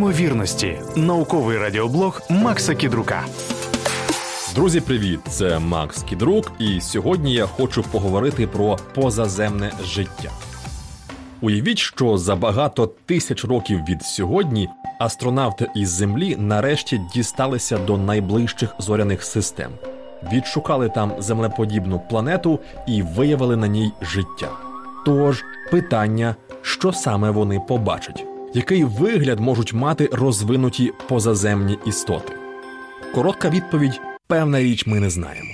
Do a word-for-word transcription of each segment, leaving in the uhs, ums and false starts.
Неймовірності. Науковий радіоблог Макса Кідрука. Друзі, привіт! Це Макс Кідрук, і сьогодні я хочу поговорити про позаземне життя. Уявіть, що за багато тисяч років від сьогодні астронавти із Землі нарешті дісталися до найближчих зоряних систем. Відшукали там землеподібну планету і виявили на ній життя. Тож, питання, що саме вони побачать? Який вигляд можуть мати розвинуті позаземні істоти? Коротка відповідь – певна річ ми не знаємо.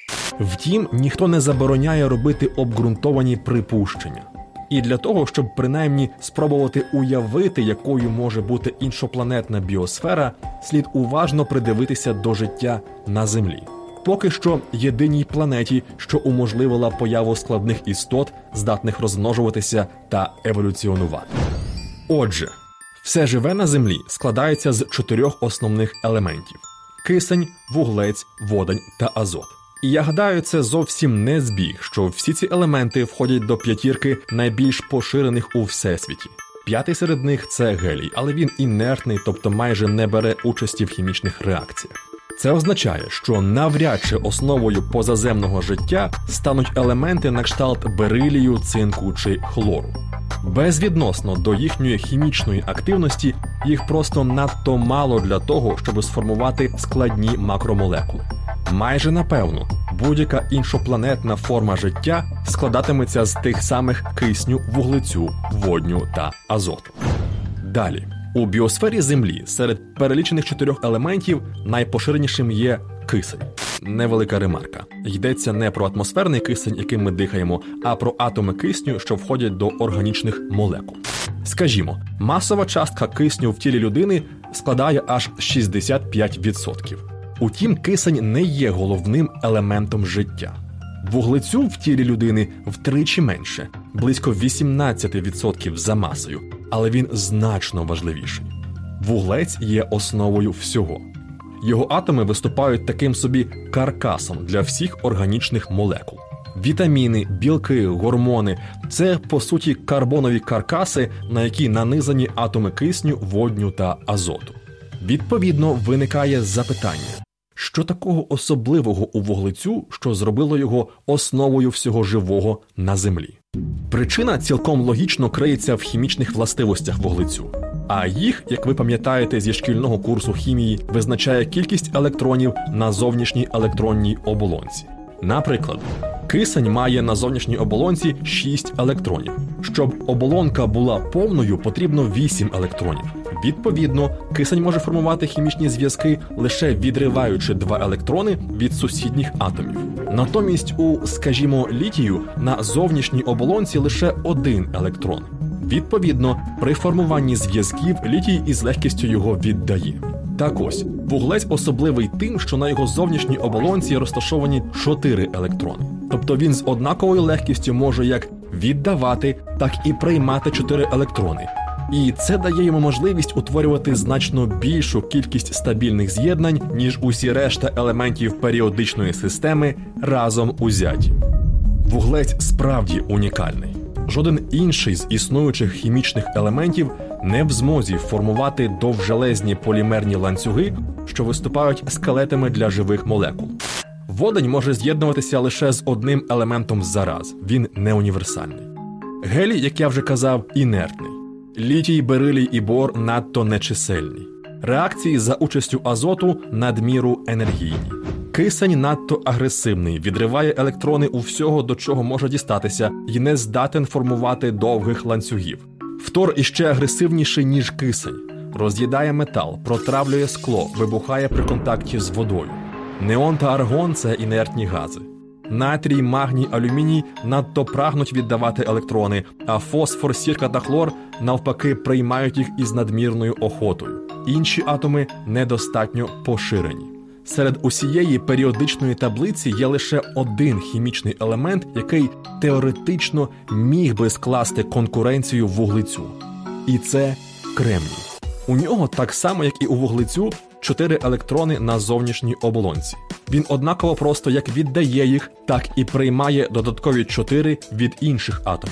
Втім, ніхто не забороняє робити обґрунтовані припущення. І для того, щоб принаймні спробувати уявити, якою може бути іншопланетна біосфера, слід уважно придивитися до життя на Землі. Поки що єдиній планеті, що уможливила появу складних істот, здатних розмножуватися та еволюціонувати. Отже, все живе на Землі складається з чотирьох основних елементів – кисень, вуглець, водень та азот. І я гадаю, це зовсім не збіг, що всі ці елементи входять до п'ятірки найбільш поширених у Всесвіті. П'ятий серед них – це гелій, але він інертний, тобто майже не бере участі в хімічних реакціях. Це означає, що навряд чи основою позаземного життя стануть елементи на кшталт берилію, цинку чи хлору. Безвідносно до їхньої хімічної активності, їх просто надто мало для того, щоб сформувати складні макромолекули. Майже напевно, будь-яка іншопланетна форма життя складатиметься з тих самих кисню, вуглецю, водню та азоту. Далі. У біосфері Землі серед перелічених чотирьох елементів найпоширенішим є кисень. Невелика ремарка. Йдеться не про атмосферний кисень, яким ми дихаємо, а про атоми кисню, що входять до органічних молекул. Скажімо, масова частка кисню в тілі людини складає аж шістдесят п'ять відсотків. Утім, кисень не є головним елементом життя. Вуглецю в тілі людини втричі менше, близько вісімнадцять відсотків за масою, але він значно важливіший. Вуглець є основою всього. Його атоми виступають таким собі каркасом для всіх органічних молекул. Вітаміни, білки, гормони – це, по суті, карбонові каркаси, на які нанизані атоми кисню, водню та азоту. Відповідно, виникає запитання. Що такого особливого у вуглецю, що зробило його основою всього живого на Землі? Причина цілком логічно криється в хімічних властивостях вуглецю. А їх, як ви пам'ятаєте зі шкільного курсу хімії, визначає кількість електронів на зовнішній електронній оболонці. Наприклад, кисень має на зовнішній оболонці шість електронів. Щоб оболонка була повною, потрібно вісім електронів. Відповідно, кисень може формувати хімічні зв'язки, лише відриваючи два електрони від сусідніх атомів. Натомість у, скажімо, літію на зовнішній оболонці лише один електрон. Відповідно, при формуванні зв'язків літій із легкістю його віддає. Так ось, вуглець особливий тим, що на його зовнішній оболонці розташовані чотири електрони. Тобто він з однаковою легкістю може як віддавати, так і приймати чотири електрони. І це дає йому можливість утворювати значно більшу кількість стабільних з'єднань, ніж усі решта елементів періодичної системи разом узяті. Вуглець справді унікальний. Жоден інший з існуючих хімічних елементів не в змозі формувати довжелезні полімерні ланцюги, що виступають скелетами для живих молекул. Водень може з'єднуватися лише з одним елементом зараз, він не універсальний. Гелій, як я вже казав, інертний. Літій, берилій і бор надто нечисельні. Реакції за участю азоту надміру енергійні. Кисень надто агресивний, відриває електрони у всього, до чого може дістатися, і не здатен формувати довгих ланцюгів. Фтор іще агресивніший, ніж кисень. Роз'їдає метал, протравлює скло, вибухає при контакті з водою. Неон та аргон – це інертні гази. Натрій, магній, алюміній надто прагнуть віддавати електрони, а фосфор, сірка та хлор навпаки приймають їх із надмірною охотою. Інші атоми недостатньо поширені. Серед усієї періодичної таблиці є лише один хімічний елемент, який теоретично міг би скласти конкуренцію вуглецю. І це кремній. У нього, так само як і у вуглецю, чотири електрони на зовнішній оболонці. Він однаково просто як віддає їх, так і приймає додаткові чотири від інших атомів.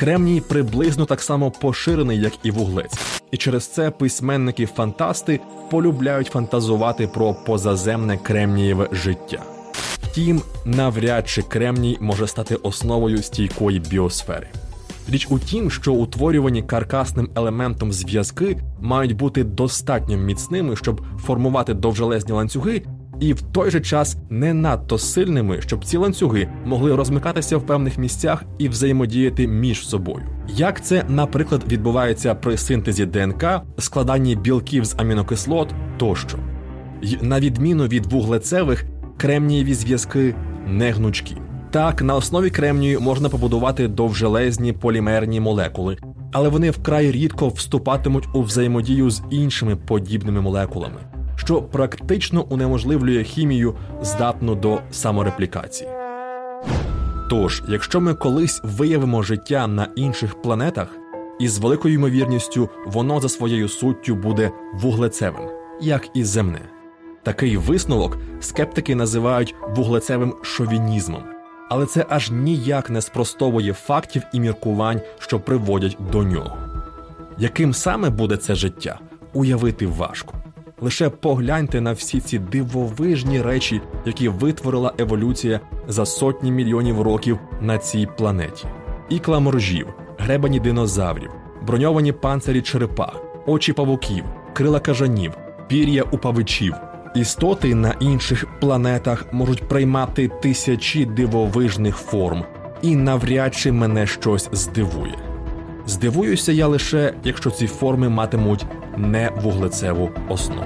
Кремній приблизно так само поширений, як і вуглець. І через це письменники-фантасти полюбляють фантазувати про позаземне кремнієве життя. Втім, навряд чи кремній може стати основою стійкої біосфери. Річ у тім, що утворювані каркасним елементом зв'язки мають бути достатньо міцними, щоб формувати довжелезні ланцюги, і в той же час не надто сильними, щоб ці ланцюги могли розмикатися в певних місцях і взаємодіяти між собою. Як це, наприклад, відбувається при синтезі ДНК, складанні білків з амінокислот тощо. Й на відміну від вуглецевих, кремнієві зв'язки не гнучкі. Так, на основі кремнію можна побудувати довжелезні полімерні молекули, але вони вкрай рідко вступатимуть у взаємодію з іншими подібними молекулами, що практично унеможливлює хімію, здатну до самореплікації. Тож, якщо ми колись виявимо життя на інших планетах, із великою ймовірністю воно за своєю суттю буде вуглецевим, як і земне. Такий висновок скептики називають вуглецевим шовінізмом, але це аж ніяк не спростовує фактів і міркувань, що приводять до нього. Яким саме буде це життя, уявити важко. Лише погляньте на всі ці дивовижні речі, які витворила еволюція за сотні мільйонів років на цій планеті. Ікла моржів, гребені динозаврів, броньовані панцирі черепах, очі павуків, крила кажанів, пір'я у павичів. Істоти на інших планетах можуть приймати тисячі дивовижних форм, і навряд чи мене щось здивує. Здивуюся я лише, якщо ці форми матимуть не вуглецеву основу.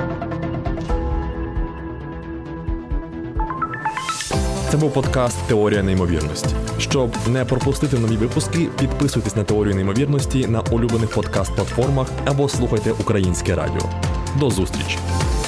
Це був подкаст «Теорія неймовірності». Щоб не пропустити нові випуски, підписуйтесь на «Теорію неймовірності» на улюблених подкаст-платформах або слухайте Українське радіо. До зустрічі!